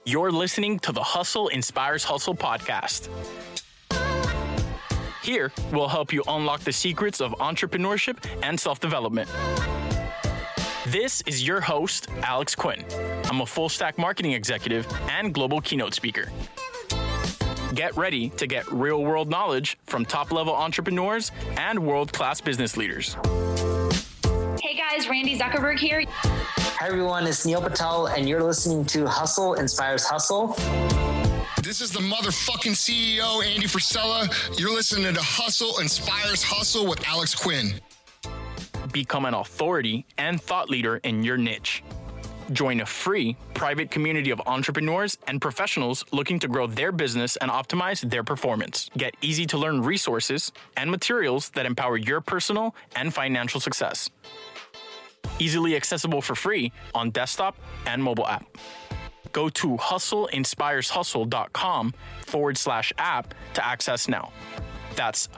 You're listening to the Hustle Inspires Hustle podcast. Here, we'll help you unlock the secrets of entrepreneurship and self-development. This is your host, Alex Quinn. I'm a full-stack marketing executive and global keynote speaker. Get ready to get real-world knowledge from top-level entrepreneurs and world-class business leaders. Hey guys, Randy Zuckerberg here. Hi everyone, it's Neil Patel, and you're listening to Hustle Inspires Hustle. This is the motherfucking CEO, Andy Frisella. You're listening to Hustle Inspires Hustle with Alex Quinn. Become an authority and thought leader in your niche. Join a free private community of entrepreneurs and professionals looking to grow their business and optimize their performance. Get easy to learn resources and materials that empower your personal and financial success. Easily accessible for free on desktop and mobile app. Go to hustleinspireshustle.com/app to access now. That's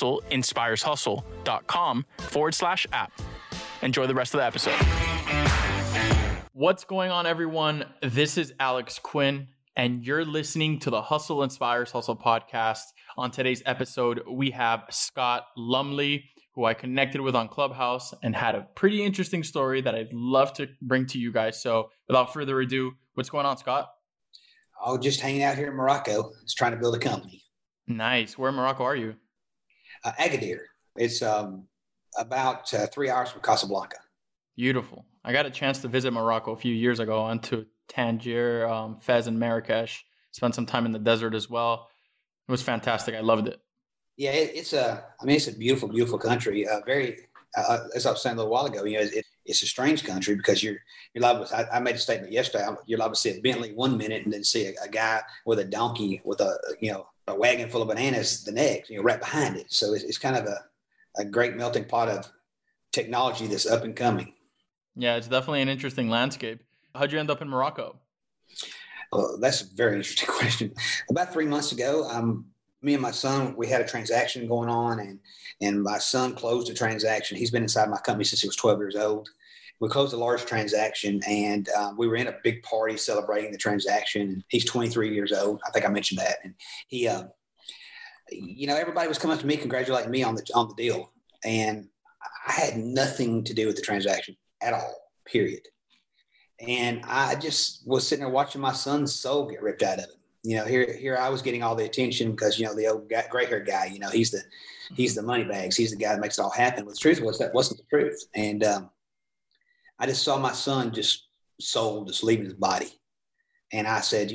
hustleinspireshustle.com/app. Enjoy the rest of the episode. What's going on, everyone? This is Alex Quinn, and you're listening to the Hustle Inspires Hustle podcast. On today's episode, we have Scott Lumley, who I connected with on Clubhouse and had a pretty interesting story that I'd love to bring to you guys. So without further ado, what's going on, Scott? Oh, just hanging out here in Morocco. Just trying to build a company. Nice. Where in Morocco are you? Agadir. It's about 3 hours from Casablanca. Beautiful. I got a chance to visit Morocco a few years ago. I went to Tangier, Fez, and Marrakesh. Spent some time in the desert as well. It was fantastic. I loved it. Yeah, it's a beautiful, beautiful country. Very, as I was saying a little while ago, it's a strange country because you're liable. I made a statement yesterday. You're liable to see a Bentley 1 minute and then see a guy with a donkey with a wagon full of bananas the next, right behind it. So it's kind of a great melting pot of technology that's up and coming. Yeah, it's definitely an interesting landscape. How'd you end up in Morocco? Well, that's a very interesting question. About 3 months ago, me and my son, we had a transaction going on, and my son closed a transaction. He's been inside my company since he was 12 years old. We closed a large transaction, and we were in a big party celebrating the transaction. And he's 23 years old. I think I mentioned that. And he, everybody was coming up to me, congratulating me on the deal. And I had nothing to do with the transaction at all, period. And I just was sitting there watching my son's soul get ripped out of him. Here I was getting all the attention because, the old gray-haired guy, he's the money bags. He's the guy that makes it all happen. But the truth was that wasn't the truth. And I just saw my son soul just leaving his body. And I said,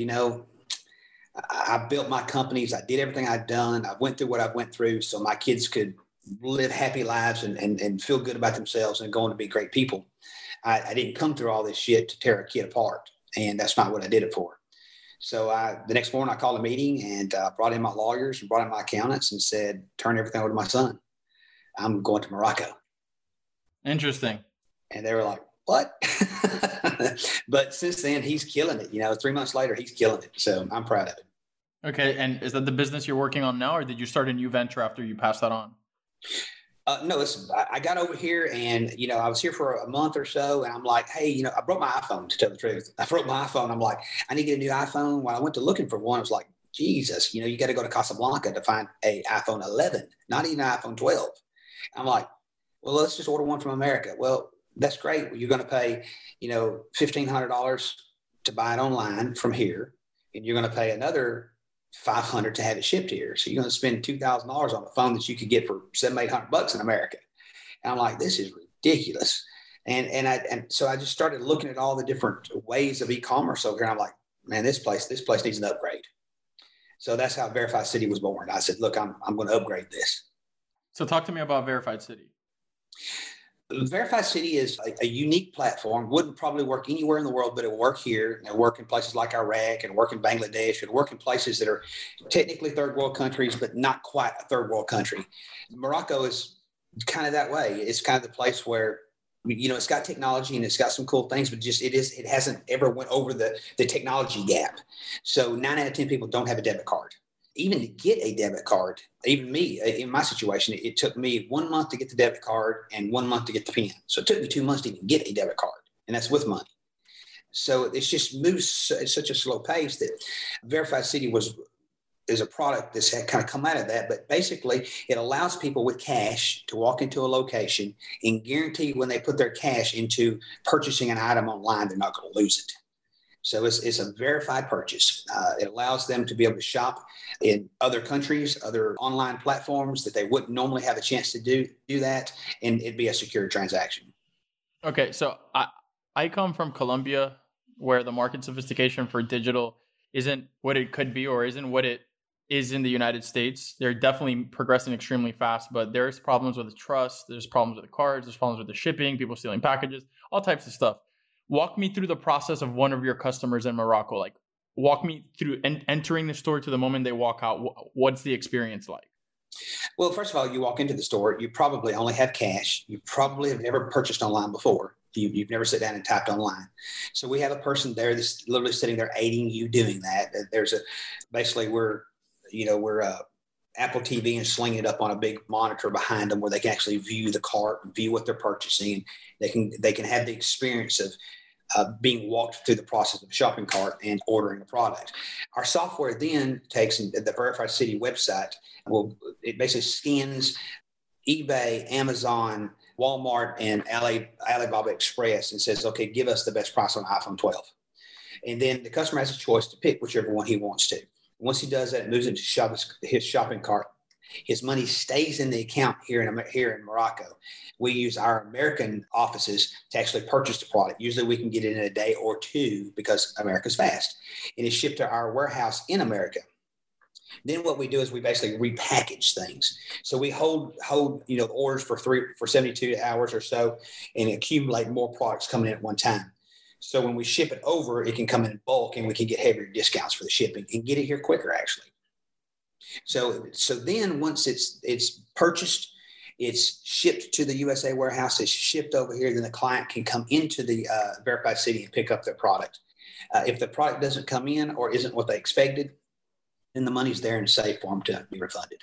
I built my companies. I did everything I'd done. I went through what I went through so my kids could live happy lives and feel good about themselves and go on to be great people. I didn't come through all this shit to tear a kid apart. And that's not what I did it for. So the next morning I called a meeting and brought in my lawyers and brought in my accountants and said, turn everything over to my son. I'm going to Morocco. Interesting. And they were like, what? But since then, he's killing it. 3 months later, he's killing it. So I'm proud of him. Okay. And is that the business you're working on now, or did you start a new venture after you passed that on? No, I got over here and, I was here for a month or so and I'm like, hey, I broke my iPhone, to tell the truth. I broke my iPhone. I'm like, I need to get a new iPhone. When I went to looking for one, I was like, Jesus, you got to go to Casablanca to find a iPhone 11, not even an iPhone 12. I'm like, well, let's just order one from America. Well, that's great. Well, you're going to pay, $1,500 to buy it online from here. And you're going to pay another $500 to have it shipped here. So you're going to spend $2,000 on a phone that you could get for $700-800 in America. And I'm like, this is ridiculous. And so I just started looking at all the different ways of e-commerce over here. And I'm like, man, this place needs an upgrade. So that's how Verified City was born. I said, look, I'm going to upgrade this. So talk to me about Verified City. Verified City is a unique platform. Wouldn't probably work anywhere in the world, but it'll work here and work in places like Iraq and work in Bangladesh and work in places that are technically third world countries, but not quite a third world country. Morocco is kind of that way. It's kind of the place where, it's got technology and it's got some cool things, but it hasn't ever went over the technology gap. So 9 out of 10 people don't have a debit card. Even to get a debit card, even me, in my situation, it took me 1 month to get the debit card and 1 month to get the PIN. So it took me 2 months to even get a debit card, and that's with money. So it's just moves at such a slow pace that Verified City is a product that's had kind of come out of that. But basically, it allows people with cash to walk into a location and guarantee when they put their cash into purchasing an item online, they're not going to lose it. So it's a verified purchase. It allows them to be able to shop in other countries, other online platforms that they wouldn't normally have a chance to do that, and it'd be a secure transaction. Okay, so I come from Colombia, where the market sophistication for digital isn't what it could be or isn't what it is in the United States. They're definitely progressing extremely fast, but there's problems with trust, there's problems with the cards, there's problems with the shipping, people stealing packages, all types of stuff. Walk me through the process of one of your customers in Morocco. Like, walk me through entering the store to the moment they walk out. What's the experience like? Well, first of all, you walk into the store, you probably only have cash. You probably have never purchased online before. You've never sat down and typed online. So we have a person there that's literally sitting there aiding you doing that. Basically we're Apple TV and slinging it up on a big monitor behind them where they can actually view the cart and view what they're purchasing. And they can have the experience of being walked through the process of a shopping cart and ordering a product. Our software then takes the Verified City website. It basically scans eBay, Amazon, Walmart, and Alibaba Express and says, okay, give us the best price on iPhone 12. And then the customer has a choice to pick whichever one he wants to. Once he does that, it moves into his shopping cart. His money stays in the account here in Morocco. We use our American offices to actually purchase the product. Usually we can get it in a day or two because America's fast. And it's shipped to our warehouse in America. Then what we do is we basically repackage things. So we hold orders for 72 hours or so and accumulate more products coming in at one time. So when we ship it over, it can come in bulk and we can get heavier discounts for the shipping and get it here quicker, actually. So then once it's purchased, it's shipped to the USA warehouse, it's shipped over here, then the client can come into the Verified City and pick up their product. If the product doesn't come in or isn't what they expected, then the money's there and safe for them to be refunded.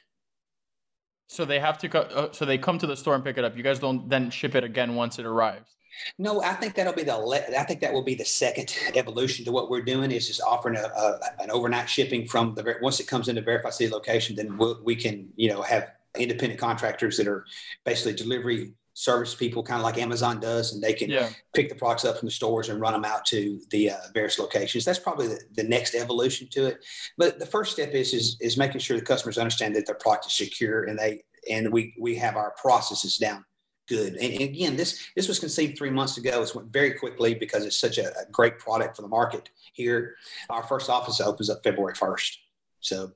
So they have to so they come to the store and pick it up. You guys don't then ship it again once it arrives? No, I think that will be the second evolution to what we're doing is just offering an overnight shipping from once it comes into Verified City location, then we can have independent contractors that are basically delivery service people, kind of like Amazon does, and they can pick the products up from the stores and run them out to the various locations. That's probably the next evolution to it. But the first step is making sure the customers understand that their product is secure and we have our processes down good. And again, this was conceived 3 months ago. It went very quickly because it's such a great product for the market here. Our first office opens up February 1st. So,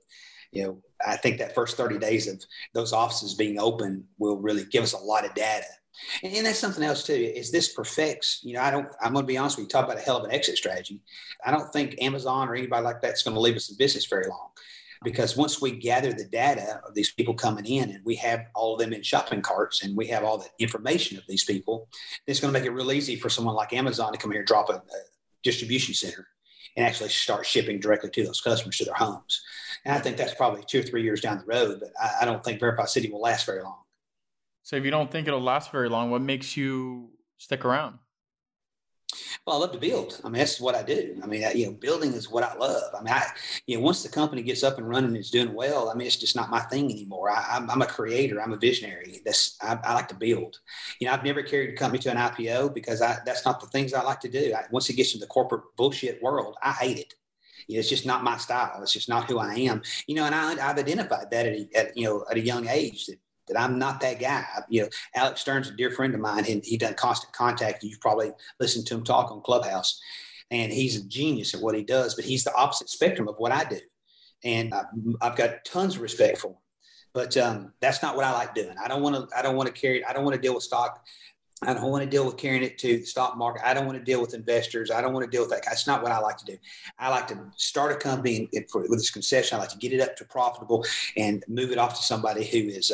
I think that first 30 days of those offices being open will really give us a lot of data. And that's something else too, is this perfects, I'm going to be honest with you, talk about a hell of an exit strategy. I don't think Amazon or anybody like that's going to leave us in business very long. Because once we gather the data of these people coming in and we have all of them in shopping carts and we have all the information of these people, it's going to make it real easy for someone like Amazon to come here and drop a distribution center and actually start shipping directly to those customers to their homes. And I think that's probably 2 or 3 years down the road, but I don't think Verified City will last very long. So if you don't think it'll last very long, what makes you stick around? Well, I love to build. I mean, that's what I do. I mean, building is what I love. I mean, once the company gets up and running and it's doing well, I mean, it's just not my thing anymore. I'm a creator. I'm a visionary. I like to build. I've never carried a company to an IPO because that's not the things I like to do. Once it gets into the corporate bullshit world, I hate it. It's just not my style. It's just not who I am. And I've identified that at a young age that I'm not that guy. Alex Stern's a dear friend of mine, and he done Constant Contact. You've probably listened to him talk on Clubhouse, and he's a genius at what he does, but he's the opposite spectrum of what I do. And I've got tons of respect for him, but that's not what I like doing. I don't want to deal with stock. I don't want to deal with carrying it to the stock market. I don't want to deal with investors. I don't want to deal with that. That's not what I like to do. I like to start a company with this concession. I like to get it up to profitable and move it off to somebody who is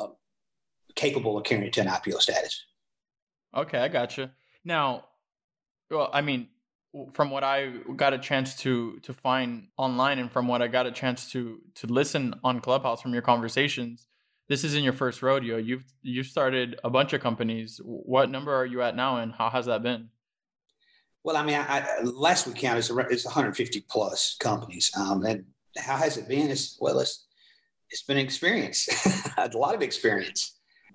capable of carrying it to an IPO status. Okay, I gotcha. Now, well, I mean, from what I got a chance to find online and from what I got a chance to listen on Clubhouse from your conversations, this isn't your first rodeo. You've started a bunch of companies. What number are you at now, and how has that been? Well, I mean, last we counted, it's 150 plus companies. And how has it been? It's been an experience, a lot of experience.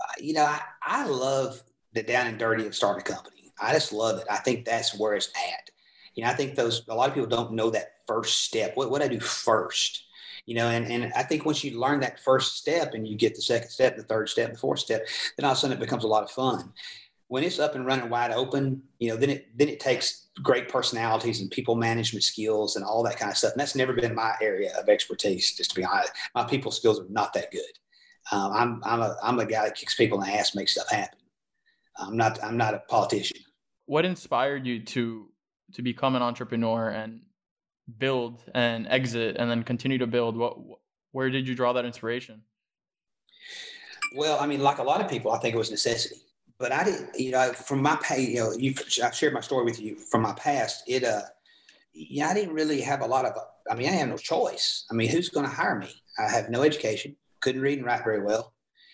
I love the down and dirty of starting a company. I just love it. I think that's where it's at. I think a lot of people don't know that first step. What I do first, and I think once you learn that first step and you get the second step, the third step, the fourth step, then all of a sudden it becomes a lot of fun. When it's up and running wide open, then it takes great personalities and people management skills and all that kind of stuff. And that's never been my area of expertise, just to be honest. My people skills are not that good. I'm a guy that kicks people in the ass, makes stuff happen. I'm not a politician. What inspired you to become an entrepreneur and build and exit and then continue to build? Where did you draw that inspiration? Well, I mean, like a lot of people, I think it was necessity. But I didn't, from my past, I've shared my story with you from my past. I didn't really have a lot of, I had no choice. Who's going to hire me? I have no education, couldn't read and write very well.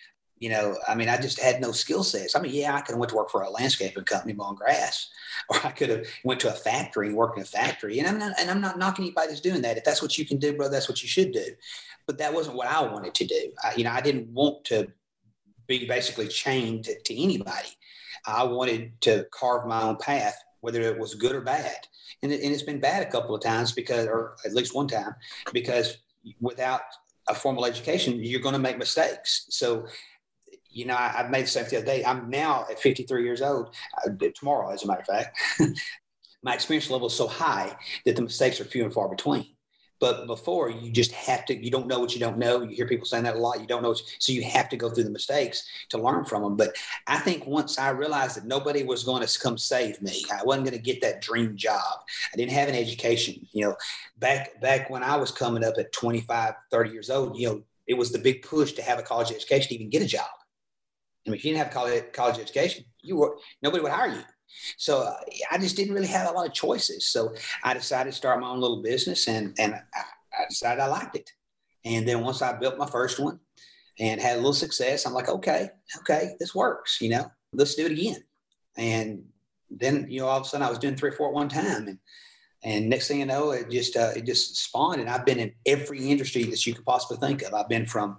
I just had no skill sets. I could have went to work for a landscaping company mowing grass, or I could have went to a factory and worked in a factory. And I'm not knocking anybody that's doing that. If that's what you can do, bro, that's what you should do. But that wasn't what I wanted to do. I didn't want to be basically chained to anybody. I wanted to carve my own path, whether it was good or bad. And it's been bad a couple of times or at least one time, because without a formal education, you're going to make mistakes. So, I've made the same the other day. I'm now at 53 years old, tomorrow, as a matter of fact. My experience level is so high that the mistakes are few and far between. But before, you just have to, you don't know what you don't know. You hear people saying that a lot. You don't know. So you have to go through the mistakes to learn from them. But I think once I realized that nobody was going to come save me, I wasn't going to get that dream job. I didn't have an education. Back when I was coming up at 25, 30 years old, it was the big push to have a college education to even get a job. If you didn't have college education, nobody would hire you. So I just didn't really have a lot of choices. So I decided to start my own little business, and I decided I liked it. And then once I built my first one and had a little success, I'm like, okay, this works, let's do it again. And then, all of a sudden I was doing 3 or 4 at one time. And next thing you know, it just spawned. And I've been in every industry that you could possibly think of. I've been from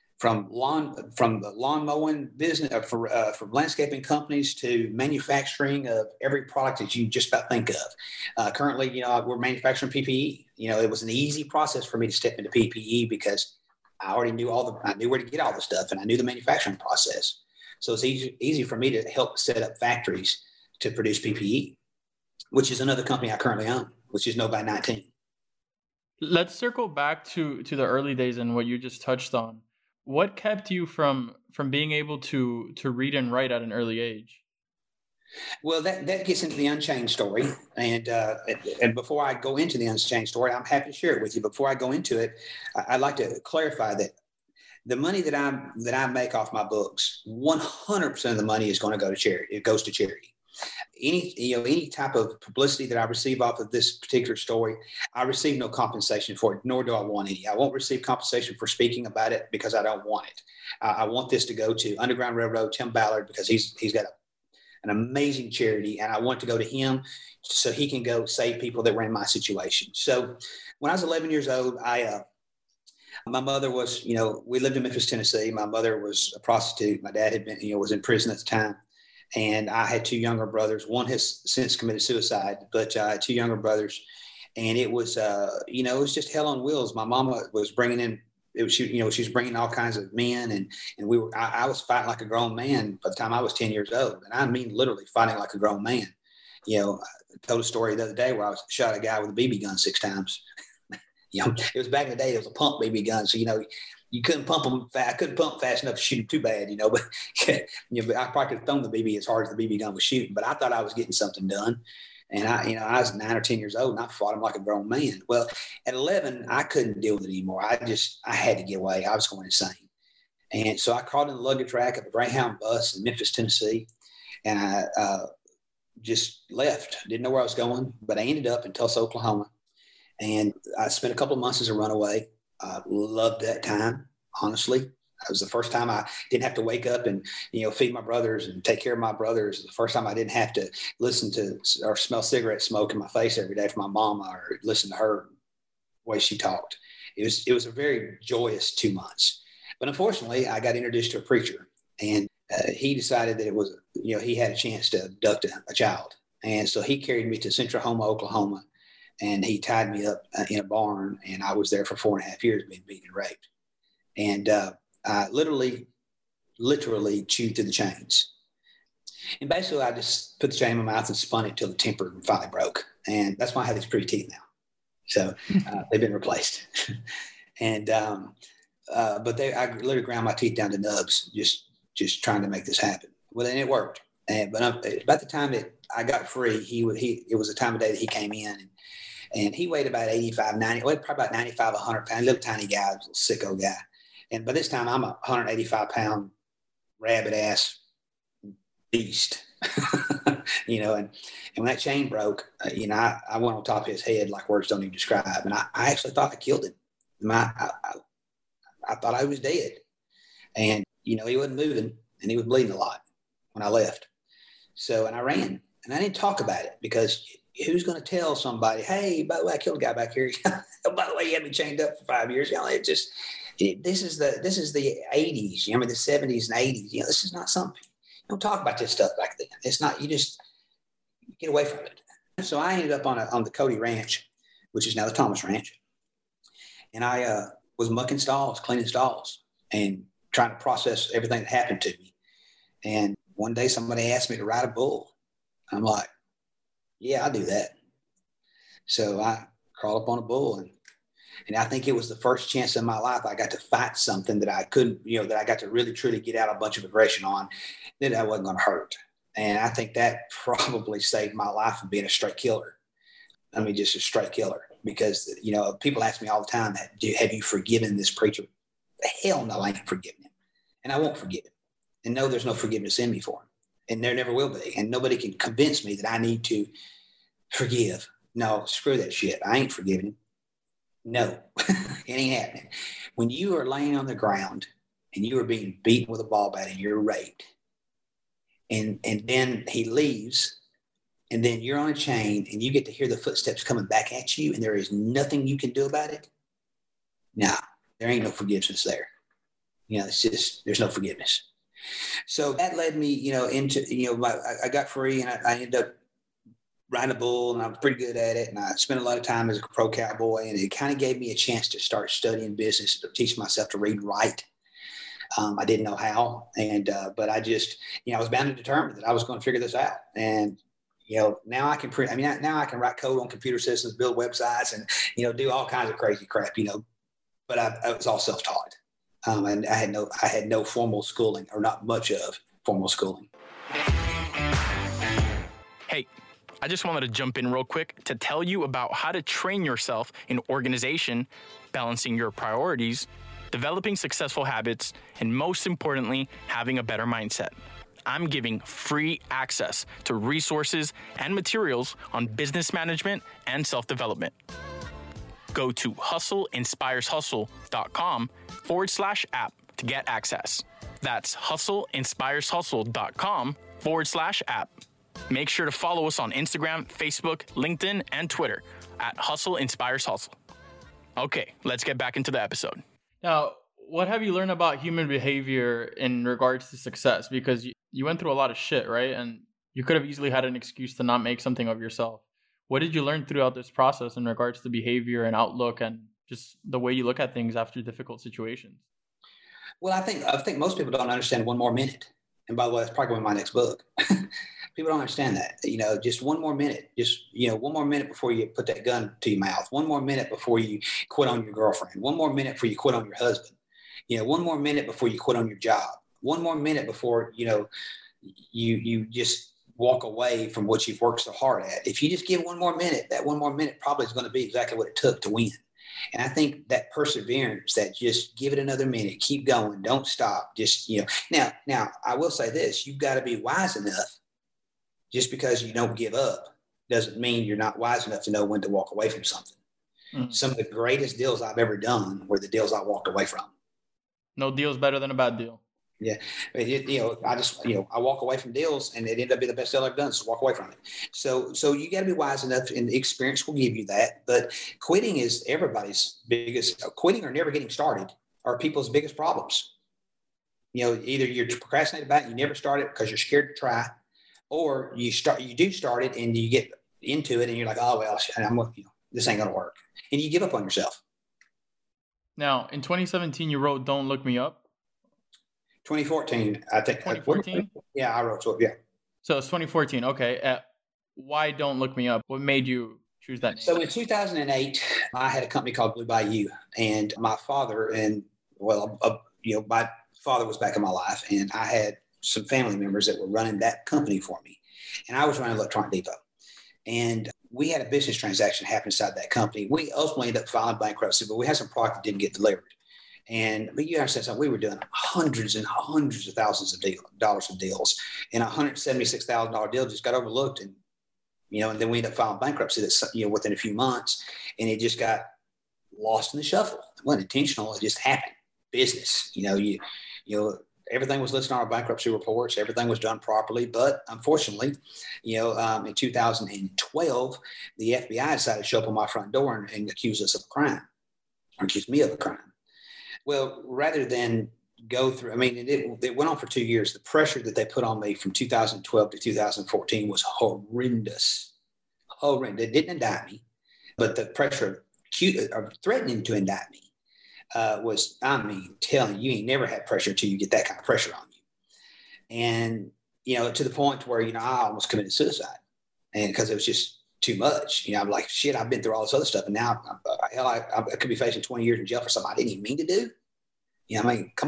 the lawn mowing business, from landscaping companies to manufacturing of every product that you just about think of. Currently, we're manufacturing PPE. It was an easy process for me to step into PPE because I already knew I knew where to get all the stuff, and I knew the manufacturing process. So it's easy for me to help set up factories to produce PPE, which is another company I currently own, which is Novi 19. Let's circle back to the early days and what you just touched on. What kept you from being able to read and write at an early age? Well, that gets into the Unchained story. And before I go into the Unchained story, I'm happy to share it with you. Before I go into it, I'd like to clarify that the money that I make off my books, 100% of the money is going to go to charity. It goes to charity. Any type of publicity that I receive off of this particular story, I receive no compensation for it, nor do I want any. I won't receive compensation for speaking about it because I don't want it. I want this to go to Underground Railroad, Tim Ballard, because he's got an amazing charity, and I want to go to him so he can go save people that were in my situation. So when I was 11 years old, my mother was, we lived in Memphis, Tennessee. My mother was a prostitute. My dad had been, was in prison at the time. And I had 2 younger brothers. One has since committed suicide, but I had 2 younger brothers. And it was, it was just hell on wheels. My mama was bringing in, she was bringing all kinds of men, and I was fighting like a grown man by the time I was 10 years old. And I mean, literally fighting like a grown man. I told a story the other day where I shot a guy with a BB gun 6 times. It was back in the day, it was a pump BB gun. So, you couldn't pump them fast. I couldn't pump fast enough to shoot them too bad, but but I probably could have thrown the BB as hard as the BB gun was shooting. But I thought I was getting something done, and I was 9 or 10 years old, and I fought him like a grown man. Well, at 11, I couldn't deal with it anymore. I had to get away. I was going insane, and so I crawled in the luggage rack of a Greyhound bus in Memphis, Tennessee, and I just left. Didn't know where I was going, but I ended up in Tulsa, Oklahoma, and I spent a couple of months as a runaway. I loved that time, honestly. It was the first time I didn't have to wake up and, feed my brothers and take care of my brothers. It was the first time I didn't have to listen to or smell cigarette smoke in my face every day from my mama or listen to her way she talked. It was a very joyous 2 months. But unfortunately, I got introduced to a preacher, and he decided that it was, he had a chance to abduct a child. And so he carried me to Central Houma, Oklahoma, and he tied me up in a barn, and I was there for 4.5 years being beaten and raped. And I literally chewed through the chains. And basically, I just put the chain in my mouth and spun it till the temper finally broke. And that's why I have these pretty teeth now. So they've been replaced. And but I literally ground my teeth down to nubs, just trying to make this happen. Well, then it worked. But about the time that I got free, it was a time of day that he came in, and he weighed about 85, 90, probably about 95, 100 pounds, little tiny guy, little sicko guy. And by this time, I'm a 185-pound rabbit ass beast, and when that chain broke, I went on top of his head like words don't even describe. And I actually thought I killed him. I thought I was dead. And, he wasn't moving, and he was bleeding a lot when I left. So, and I ran, and I didn't talk about it because who's going to tell somebody, hey, by the way, I killed a guy back here. By the way, he had me chained up for 5 years. This is the 80s, the 70s and 80s. This is not something, you don't talk about this stuff back then. It's not, you just get away from it. So I ended up on the Cody Ranch, which is now the Thomas Ranch. And I was mucking stalls, cleaning stalls, and trying to process everything that happened to me. And one day somebody asked me to ride a bull. I'm like, yeah, I'll do that. So I crawled up on a bull, and I think it was the first chance in my life I got to fight something that I couldn't, that I got to really, truly get out a bunch of aggression on, that I wasn't going to hurt. And I think that probably saved my life from being a straight killer. I mean, just a straight killer. Because, people ask me all the time, have you forgiven this preacher? Hell no, I ain't forgiven him. And I won't forgive him. And no, there's no forgiveness in me for him. And there never will be. And nobody can convince me that I need to forgive. No, screw that shit. I ain't forgiving him. No, it ain't happening. When you are laying on the ground and you are being beaten with a ball bat and you're raped, and then he leaves, and then you're on a chain and you get to hear the footsteps coming back at you, and there is nothing you can do about it. Nah, there ain't no forgiveness there. It's just, there's no forgiveness. So that led me, into, I got free, and I ended up riding a bull, and I was pretty good at it. And I spent a lot of time as a pro cowboy, and it kind of gave me a chance to start studying business, to teach myself to read and write. I didn't know how. But I just, I was bound and determined that I was going to figure this out. And, now I can now I can write code on computer systems, build websites, and, do all kinds of crazy crap, but I was all self-taught. And I had no formal schooling, or not much of formal schooling. Hey, I just wanted to jump in real quick to tell you about how to train yourself in organization, balancing your priorities, developing successful habits, and most importantly, having a better mindset. I'm giving free access to resources and materials on business management and self-development. Go to hustleinspireshustle.com/app to get access. That's hustleinspireshustle.com/app. Make sure to follow us on Instagram, Facebook, LinkedIn, and Twitter at Hustle Inspires Hustle. Okay, let's get back into the episode. Now, what have you learned about human behavior in regards to success? Because you went through a lot of shit, right? And you could have easily had an excuse to not make something of yourself. What did you learn throughout this process in regards to behavior and outlook and just the way you look at things after difficult situations? Well, I think most people don't understand 1 more minute. And by the way, that's probably my next book. People don't understand that, just 1 more minute, 1 more minute before you put that gun to your mouth, 1 more minute before you quit on your girlfriend, 1 more minute before you quit on your husband, 1 more minute before you quit on your job, 1 more minute before, you just walk away from what you've worked so hard at. If you just give 1 more minute, that 1 more minute probably is going to be exactly what it took to win. And I think that perseverance, that just give it another minute, keep going, don't stop. Just, now I will say this, you've got to be wise enough. Just because you don't give up doesn't mean you're not wise enough to know when to walk away from something. Mm-hmm. Some of the greatest deals I've ever done were the deals I walked away from. No deal's better than a bad deal. Yeah. I walk away from deals and it ended up being the best deal I've done. So walk away from it. So you got to be wise enough, and the experience will give you that. But quitting is everybody's biggest, quitting or never getting started are people's biggest problems. Either you're procrastinating about it, you never start it because you're scared to try, or you do start it and you get into it and you're like, oh, well, this ain't going to work. And you give up on yourself. Now, in 2017, you wrote Don't Look Me Up. 2014, I think. 2014? Yeah, I wrote it. Yeah. So it's 2014. Okay. Why Don't Look Me Up? What made you choose that name? So in 2008, I had a company called Blue Bayou, and my father my father was back in my life, and I had some family members that were running that company for me, and I was running Electronic Depot, and we had a business transaction happen inside that company. We ultimately ended up filing bankruptcy, but we had some product that didn't get delivered. But you understand something, we were doing hundreds and hundreds of thousands of dollars of deals, and $176,000 deal just got overlooked. And then we ended up filing bankruptcy within a few months, and it just got lost in the shuffle. It wasn't intentional. It just happened. Business, everything was listed on our bankruptcy reports. Everything was done properly. But unfortunately, in 2012, the FBI decided to show up on my front door and accuse us of a crime, or accuse me of a crime. Well, rather than go through, it went on for 2 years. The pressure that they put on me from 2012 to 2014 was horrendous. They didn't indict me, but the pressure of threatening to indict me was, telling you ain't never had pressure until you get that kind of pressure on you. And, to the point where, I almost committed suicide, and because it was just too much. I'm like, shit, I've been through all this other stuff, and now I could be facing 20 years in jail for something I didn't even mean to do. Come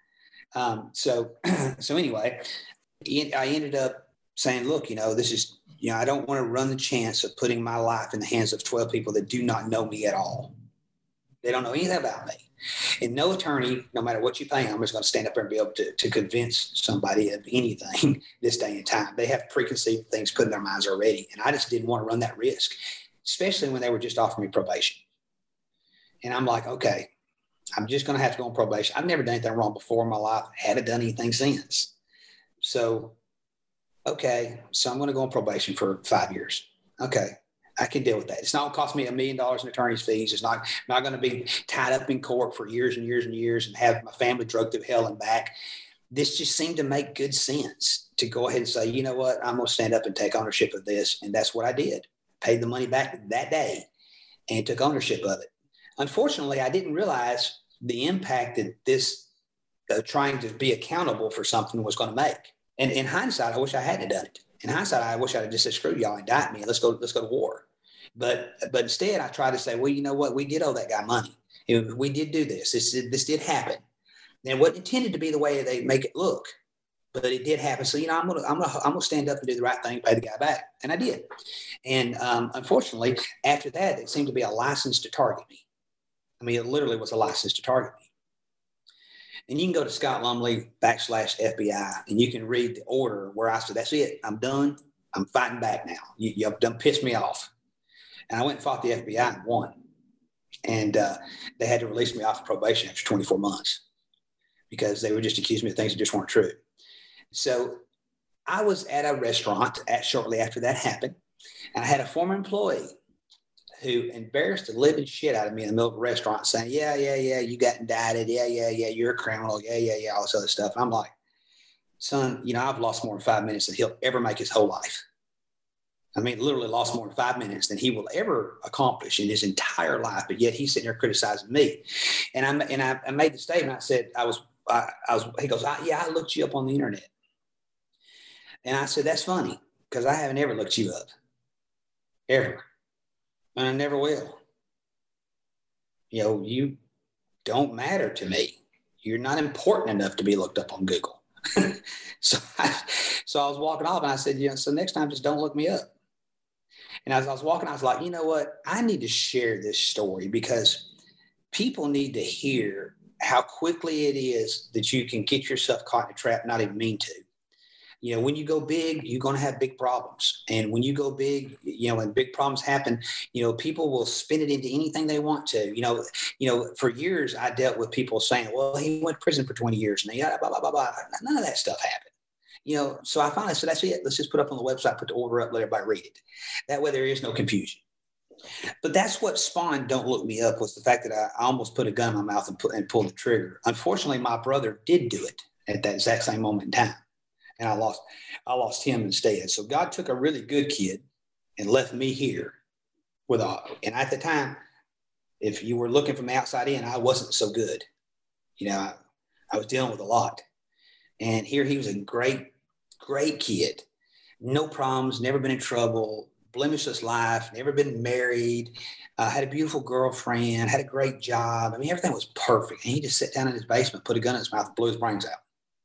on. So anyway, I ended up saying, look, this is, I don't want to run the chance of putting my life in the hands of 12 people that do not know me at all. They don't know anything about me. And no attorney, no matter what you pay them, is going to stand up there and be able to convince somebody of anything this day and time. They have preconceived things put in their minds already. And I just didn't want to run that risk, especially when they were just offering me probation. And I'm like, okay, I'm just going to have to go on probation. I've never done anything wrong before in my life. Haven't done anything since. So, okay, so I'm going to go on probation for 5 years. Okay. I can deal with that. It's not going to cost me $1 million in attorney's fees. It's not going to be tied up in court for years and years and years and have my family drugged through hell and back. This just seemed to make good sense to go ahead and say, you know what, I'm going to stand up and take ownership of this. And that's what I did. Paid the money back that day and took ownership of it. Unfortunately, I didn't realize the impact that this trying to be accountable for something was going to make. And in hindsight, I wish I hadn't done it. In hindsight, I wish I had just said, screw y'all, indict me. Let's go to war. But instead, I tried to say, well, you know what? We did owe that guy money. We did do this. This did happen. And it wasn't intended to be the way they make it look, but it did happen. So, I'm gonna stand up and do the right thing, pay the guy back, and I did. And unfortunately, after that, it seemed to be a license to target me. It literally was a license to target me. And you can go to Scott Lumley /FBI, and you can read the order where I said, that's it. I'm done. I'm fighting back now. You've done pissed me off. And I went and fought the FBI and won. And they had to release me off of probation after 24 months because they were just accusing me of things that just weren't true. So I was at a restaurant shortly after that happened, and I had a former employee who embarrassed the living shit out of me in the middle of a restaurant saying, yeah, you got indicted. Yeah, you're a criminal. Yeah, all this other stuff. And I'm like, son, I've lost more than 5 minutes than he'll ever make his whole life. Literally lost more than 5 minutes than he will ever accomplish in his entire life. But yet he's sitting there criticizing me. And I made the statement. I said, he goes, I looked you up on the internet. And I said, that's funny because I haven't ever looked you up. Ever. And I never will. You don't matter to me. You're not important enough to be looked up on Google. So I was walking off and I said, so next time just don't look me up. And as I was walking, I was like, you know what? I need to share this story because people need to hear how quickly it is that you can get yourself caught in a trap, not even mean to. You know, when you go big, you're going to have big problems. And when you go big, you know, when big problems happen, you know, people will spin it into anything they want to. You know, for years I dealt with people saying, well, he went to prison for 20 years and blah, blah, blah, blah. None of that stuff happened. You know, so I finally said, that's it. Let's just put up on the website, put the order up, let everybody read it. That way there is no confusion. But that's what spawned Don't Look Me Up, was the fact that I almost put a gun in my mouth and pulled the trigger. Unfortunately, my brother did do it at that exact same moment in time. And I lost him instead. So God took a really good kid and left me here and at the time, if you were looking from the outside in, I wasn't so good. You know, I was dealing with a lot. And here he was a great, great kid. No problems, never been in trouble, blemishless life, never been married, had a beautiful girlfriend, had a great job. I mean, everything was perfect. And he just sat down in his basement, put a gun in his mouth, and blew his brains out.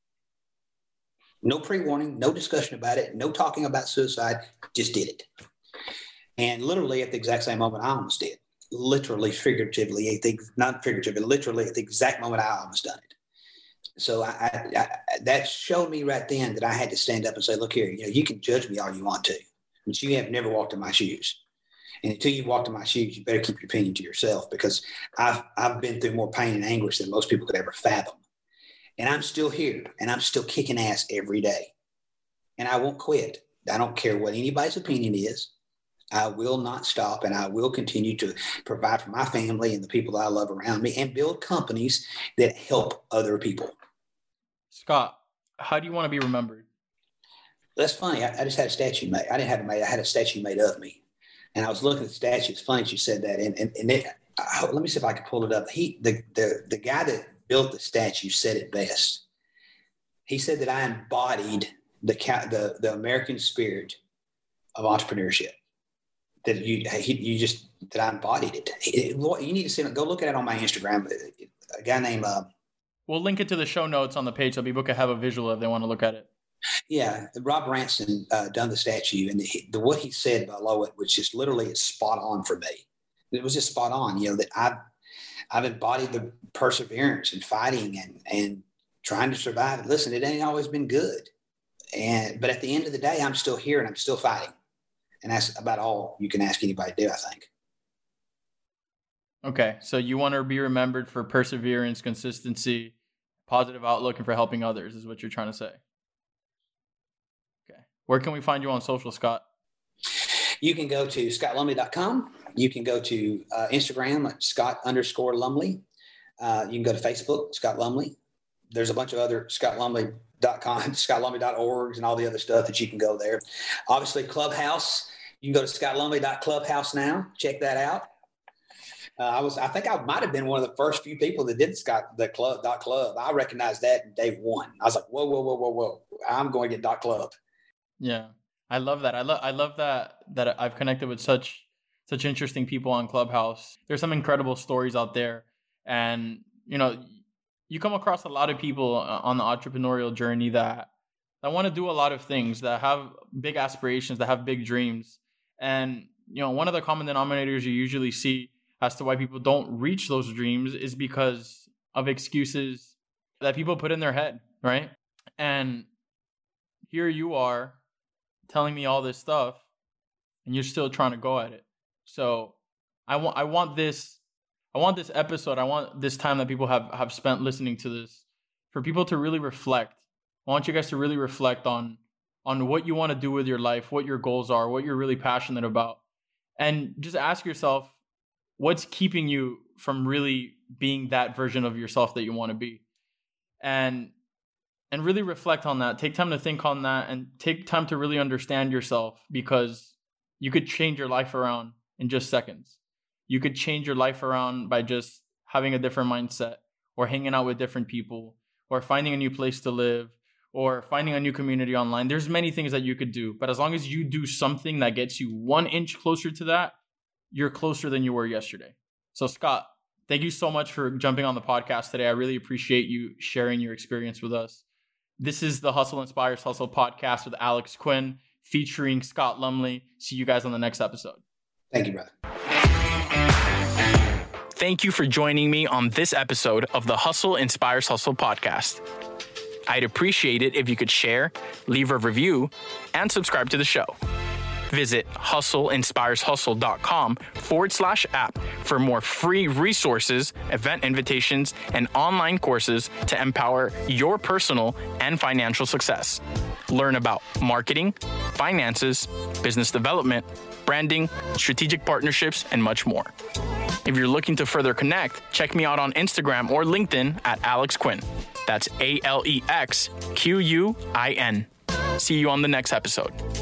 No pre-warning, no discussion about it, no talking about suicide, just did it. And literally at the exact same moment, I almost did. Literally, figuratively, not figuratively, literally at the exact moment I almost done it. So that showed me right then that I had to stand up and say, look here, you know, you can judge me all you want to, but you have never walked in my shoes. And until you walked in my shoes, you better keep your opinion to yourself, because I've been through more pain and anguish than most people could ever fathom. And I'm still here, and I'm still kicking ass every day. And I won't quit. I don't care what anybody's opinion is. I will not stop, and I will continue to provide for my family and the people that I love around me, and build companies that help other people. Scott, how do you want to be remembered? That's funny. I just had a statue made. I didn't have it made. I had a statue made of me. And I was looking at the statue. It's funny that you said that. And let me see if I can pull it up. The guy that built the statue said it best. He said that I embodied the American spirit of entrepreneurship. That that I embodied it. You need to see it. Go look at it on my Instagram. A guy named. We'll link it to the show notes on the page so people can have a visual if they want to look at it. Yeah, Rob Ranson done the statue, and what he said below it was just literally spot on for me. It was just spot on. You know, that I've embodied the perseverance and fighting and trying to survive. And listen, it ain't always been good. But at the end of the day, I'm still here and I'm still fighting. And that's about all you can ask anybody to do, I think. Okay. So you want to be remembered for perseverance, consistency, positive outlook, and for helping others is what you're trying to say. Okay. Where can we find you on social, Scott? You can go to scottlumley.com. You can go to Instagram at Scott_Lumley. You can go to Facebook, Scott Lumley. There's a bunch of other scottlumley.com, scottlumley.org, and all the other stuff that you can go there. Obviously, Clubhouse. You can go to scottlumley.clubhouse now. Check that out. I think I might have been one of the first few people that did the club. I recognized that in day one. I was like, whoa. I'm going to get .club. Yeah. I love that. I love that I've connected with such interesting people on Clubhouse. There's some incredible stories out there. And, you know, you come across a lot of people on the entrepreneurial journey that want to do a lot of things, that have big aspirations, that have big dreams. And, you know, one of the common denominators you usually see as to why people don't reach those dreams is because of excuses that people put in their head, right? And here you are telling me all this stuff and you're still trying to go at it. So I want this episode, I want this time that people have spent listening to this for people to really reflect. I want you guys to really reflect on what you want to do with your life, what your goals are, what you're really passionate about. And just ask yourself, what's keeping you from really being that version of yourself that you want to be? And really reflect on that. Take time to think on that and take time to really understand yourself, because you could change your life around in just seconds. You could change your life around by just having a different mindset, or hanging out with different people, or finding a new place to live, or finding a new community online. There's many things that you could do, but as long as you do something that gets you 1 inch closer to that, you're closer than you were yesterday. So Scott, thank you so much for jumping on the podcast today. I really appreciate you sharing your experience with us. This is the Hustle Inspires Hustle podcast with Alex Quinn, featuring Scott Lumley. See you guys on the next episode. Thank you, brother. Thank you for joining me on this episode of the Hustle Inspires Hustle podcast. I'd appreciate it if you could share, leave a review, and subscribe to the show. Visit hustleinspireshustle.com/app for more free resources, event invitations, and online courses to empower your personal and financial success. Learn about marketing, finances, business development, branding, strategic partnerships, and much more. If you're looking to further connect, check me out on Instagram or LinkedIn at Alex Quinn. That's ALEXQUIN. See you on the next episode.